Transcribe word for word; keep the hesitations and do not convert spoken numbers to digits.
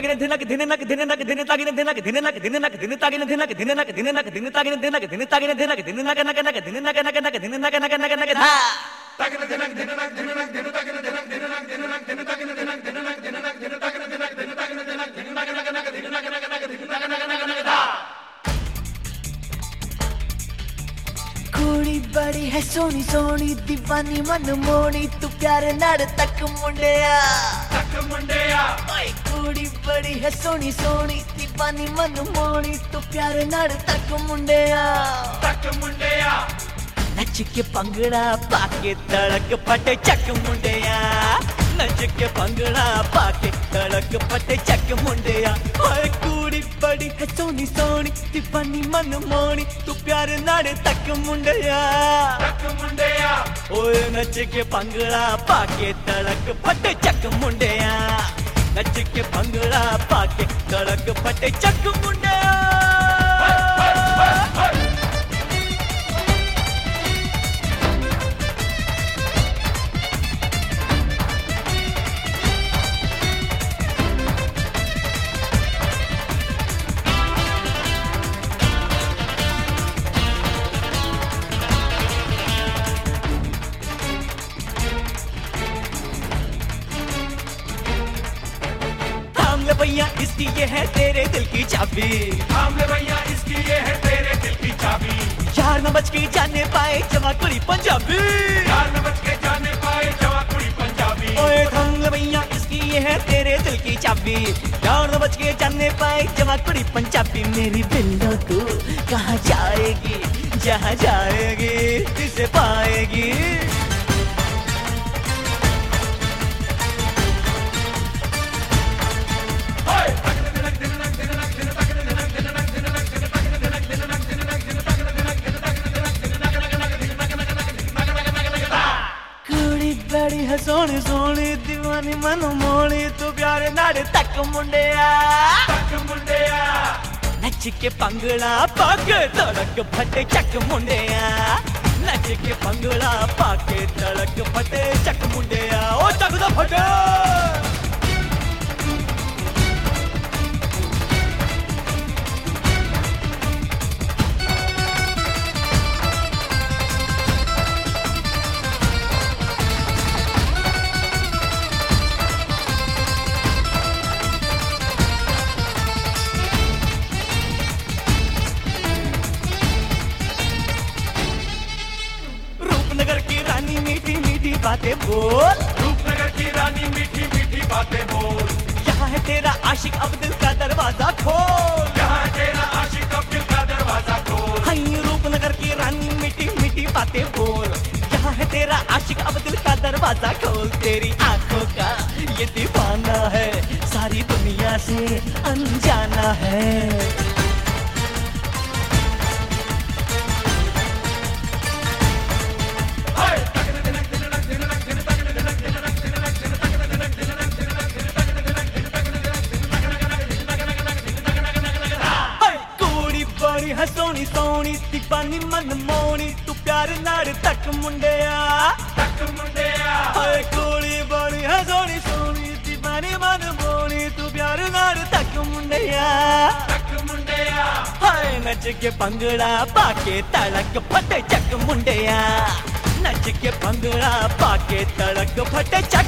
तागिने धिनक धिनक धिनक धिन तागिने धिनक धिनक धिनक धिन तागिने धिनक धिनक धिनक धिन तागिने धिनक धिन तागिने धिनक धिनक नक नक धिनक नक नक धिनक नक नक नक धा तागिने धिनक धिनक धिनक धिन तागिने धिनक धिनक धिनक धिन तागिने धिनक धिनक धिनक धिन तागिने धिनक धिन तागिने धिनक धिन नक नक नक धिनक नक नक धिनक नक नक नक धा कुड़ी बड़ी है सोनी सोनी दीवानी मन मोनी तू प्यारे नाड़ तक मुंडिया तक मुंडिया ओए कुड़ी बड़ी है सोनी सोनी दीवानी मन मोनी तू प्यारे नाड़ तक मुंडिया तक मुंडिया नच के पंगड़ा पाके तड़क फटे चक मुंडिया नच के पंगड़ा पाके तड़क फटे चक मुंडिया ओए कुड़ी बड़ी है सोनी सोनी दीवानी मन मोनी तू प्यारे नाड़े तक मुंडिया तक मुंडिया ओए नच के पंगड़ा पाके तड़क फटे चक मुंडिया नच के पंगड़ा पाके तड़क फटे चक मुंडिया भैया इसकी ये है तेरे दिल की चाबी थाम ले भैया इसकी ये है तेरे दिल की चाबी यार न बच के जाने पाए जवा कुड़ी पंजाबी यार न बच के जाने पाए जवा कुड़ी पंजाबी ओए थाम ले भैया इसकी ये है तेरे दिल की चाबी यार न बच के जाने पाए जवा कुड़ी पंजाबी मेरी बिल्लो तू कहाँ जाएगी जहाँ जाएगी किसे पाएगी बड़ी है सोनी सोनी दीवानी मन मोनी तू प्यारे नाड़े तक मुंडिया तक मुंडिया नच के पंगड़ा पाके तड़क फटे चक मुंडिया नच के पंगड़ा पाके तड़क फटे चक मुंडिया ओ चक दा फटे रूपनगर की रानी मीठी मीठी बातें बोल रूपनगर की रानी मीठी मीठी बातें बोल यहाँ है तेरा आशिक अब्दुल का दरवाजा खोल यहाँ है तेरा आशिक अब्दुल का दरवाजा खोल हाय रूपनगर की रानी मीठी मीठी बातें बोल यहाँ है तेरा आशिक अब्दुल का दरवाजा खोल तेरी आंखों का ये दीवाना है सारी दुनिया से अनजाना है है सोनी सोनी दीवानी मन मोनी तू प्यार नाड़ तक मुंडिया तक मुंडिया हाय कुड़ी बड़ी है सोनी सोनी दीवानी मन मोनी तू प्यार नाड़ तक मुंडिया तक मुंडिया हाय नच के पंगड़ा पाके तड़क फटे चक मुंडिया नच के पंगड़ा पाके तड़क फटे चक